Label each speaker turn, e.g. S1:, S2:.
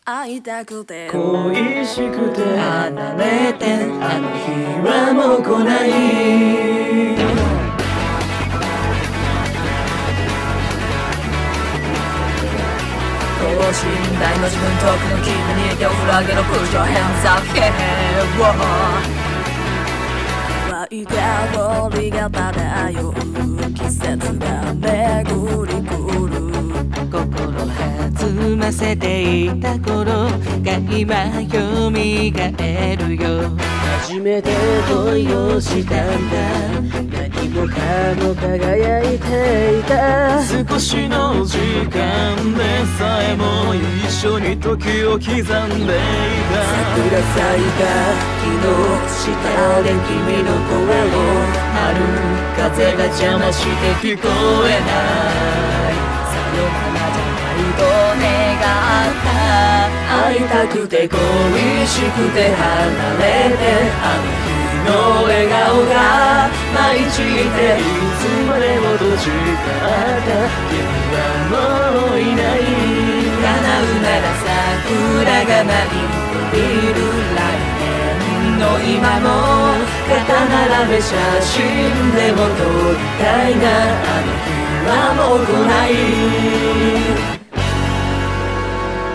S1: 会いたくて
S2: 恋しくて離れてあの日はもう来ない等身大の自分遠くの君に手を振る上げろ Put your hands up here
S1: 愛が森が漂う季節が巡り来る
S2: 心弾ませていた頃が今蘇るよ初めて恋をしたんだ何もかも輝いていた少しの時間でさえも一緒に時を刻んでいた桜咲いた木の下で君の声を春風が邪魔して聞こえないさよならじゃないと願った会いたくて恋しくて離れてあの日の笑顔が舞い散っていつまでも閉じかった君はもういない叶うなら桜が舞い降りる来年の今も肩並べ写真でも撮りたいなあの日はもう来ない